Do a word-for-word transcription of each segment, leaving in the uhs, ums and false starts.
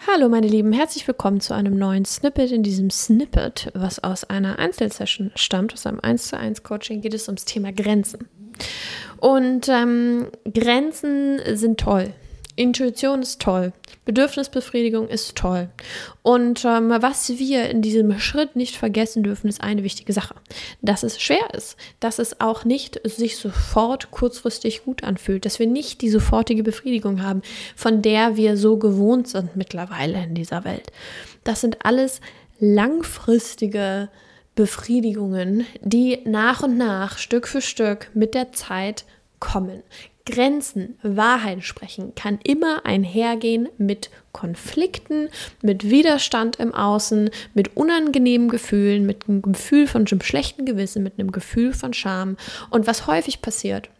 Hallo meine Lieben, herzlich willkommen zu einem neuen Snippet. In diesem Snippet, was aus einer Einzelsession stammt, aus einem eins zu eins Coaching, geht es ums Thema Grenzen. Und ähm, Grenzen sind toll. Intuition ist toll. Bedürfnisbefriedigung ist toll. Und ähm, was wir in diesem Schritt nicht vergessen dürfen, ist eine wichtige Sache. Dass es schwer ist, dass es auch nicht sich sofort kurzfristig gut anfühlt, dass wir nicht die sofortige Befriedigung haben, von der wir so gewohnt sind mittlerweile in dieser Welt. Das sind alles langfristige Befriedigungen, die nach und nach, Stück für Stück mit der Zeit kommen. Grenzen, Wahrheit sprechen kann immer einhergehen mit Konflikten, mit Widerstand im Außen, mit unangenehmen Gefühlen, mit einem Gefühl von einem schlechten Gewissen, mit einem Gefühl von Scham. Und was häufig passiert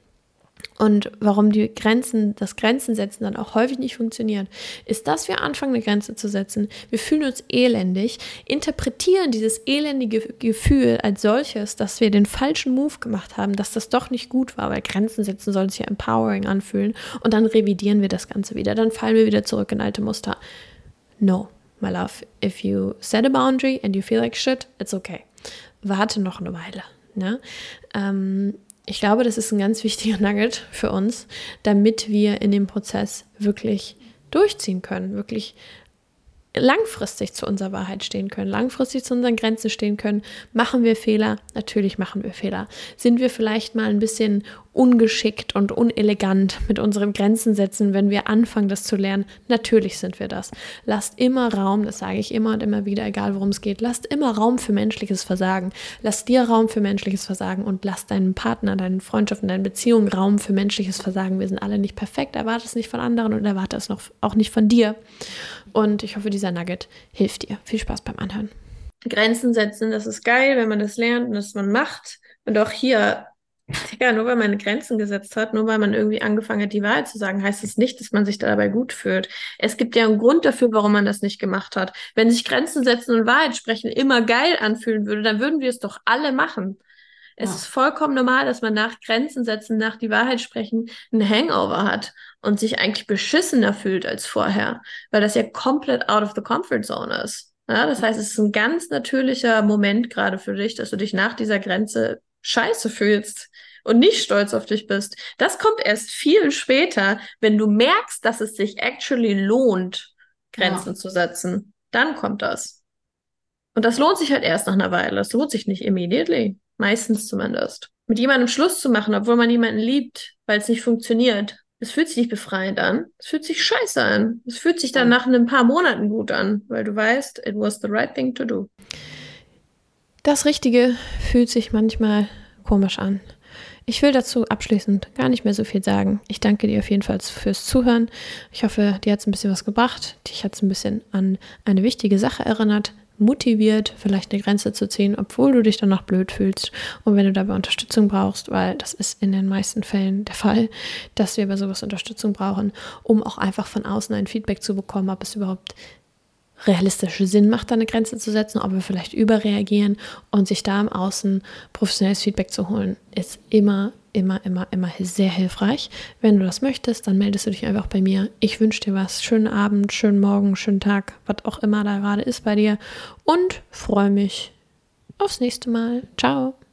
und warum die Grenzen, das Grenzen setzen dann auch häufig nicht funktioniert, ist, dass wir anfangen, eine Grenze zu setzen. Wir fühlen uns elendig, interpretieren dieses elendige Gefühl als solches, dass wir den falschen Move gemacht haben, dass das doch nicht gut war, weil Grenzen setzen sollen sich ja empowering anfühlen und dann revidieren wir das Ganze wieder. Dann fallen wir wieder zurück in alte Muster. No, my love, if you set a boundary and you feel like shit, it's okay. Warte noch eine Weile. Ne? Ähm, Ich glaube, das ist ein ganz wichtiger Nugget für uns, damit wir in dem Prozess wirklich durchziehen können, wirklich langfristig zu unserer Wahrheit stehen können, langfristig zu unseren Grenzen stehen können. Machen wir Fehler? Natürlich machen wir Fehler. Sind wir vielleicht mal ein bisschen ungeschickt und unelegant mit unseren Grenzen setzen, wenn wir anfangen, das zu lernen? Natürlich sind wir das. Lasst immer Raum, das sage ich immer und immer wieder, egal worum es geht, lasst immer Raum für menschliches Versagen. Lasst dir Raum für menschliches Versagen und lasst deinen Partner, deinen Freundschaften, deinen Beziehungen Raum für menschliches Versagen. Wir sind alle nicht perfekt, erwarte es nicht von anderen und erwarte es noch, auch nicht von dir. Und ich hoffe, dieser Nugget hilft dir. Viel Spaß beim Anhören. Grenzen setzen, das ist geil, wenn man das lernt und das man macht. Und auch hier, ja, nur weil man Grenzen gesetzt hat, nur weil man irgendwie angefangen hat, die Wahrheit zu sagen, heißt es nicht, dass man sich dabei gut fühlt. Es gibt ja einen Grund dafür, warum man das nicht gemacht hat. Wenn sich Grenzen setzen und Wahrheit sprechen immer geil anfühlen würde, dann würden wir es doch alle machen. Es ja. ist vollkommen normal, dass man nach Grenzen setzen, nach die Wahrheit sprechen, einen Hangover hat und sich eigentlich beschissener fühlt als vorher, weil das ja komplett out of the comfort zone ist. Ja, das heißt, es ist ein ganz natürlicher Moment gerade für dich, dass du dich nach dieser Grenze scheiße fühlst und nicht stolz auf dich bist. Das kommt erst viel später, wenn du merkst, dass es sich actually lohnt, Grenzen ja. zu setzen. Dann kommt das. Und das lohnt sich halt erst nach einer Weile. Das lohnt sich nicht immediately. Meistens zumindest. Mit jemandem Schluss zu machen, obwohl man jemanden liebt, weil es nicht funktioniert. Es fühlt sich nicht befreiend an. Es fühlt sich scheiße an. Es fühlt sich dann nach ein paar Monaten gut an, weil du weißt, it was the right thing to do. Das Richtige fühlt sich manchmal komisch an. Ich will dazu abschließend gar nicht mehr so viel sagen. Ich danke dir auf jeden Fall fürs Zuhören. Ich hoffe, dir hat es ein bisschen was gebracht. Dich hat es ein bisschen an eine wichtige Sache erinnert, motiviert, vielleicht eine Grenze zu ziehen, obwohl du dich danach blöd fühlst. Und wenn du dabei Unterstützung brauchst, weil das ist in den meisten Fällen der Fall, dass wir bei sowas Unterstützung brauchen, um auch einfach von außen ein Feedback zu bekommen, ob es überhaupt realistische Sinn macht, da eine Grenze zu setzen, ob wir vielleicht überreagieren und sich da im Außen professionelles Feedback zu holen, ist immer, immer, immer, immer sehr hilfreich. Wenn du das möchtest, dann meldest du dich einfach bei mir. Ich wünsche dir was. Schönen Abend, schönen Morgen, schönen Tag, was auch immer da gerade ist bei dir und freue mich aufs nächste Mal. Ciao.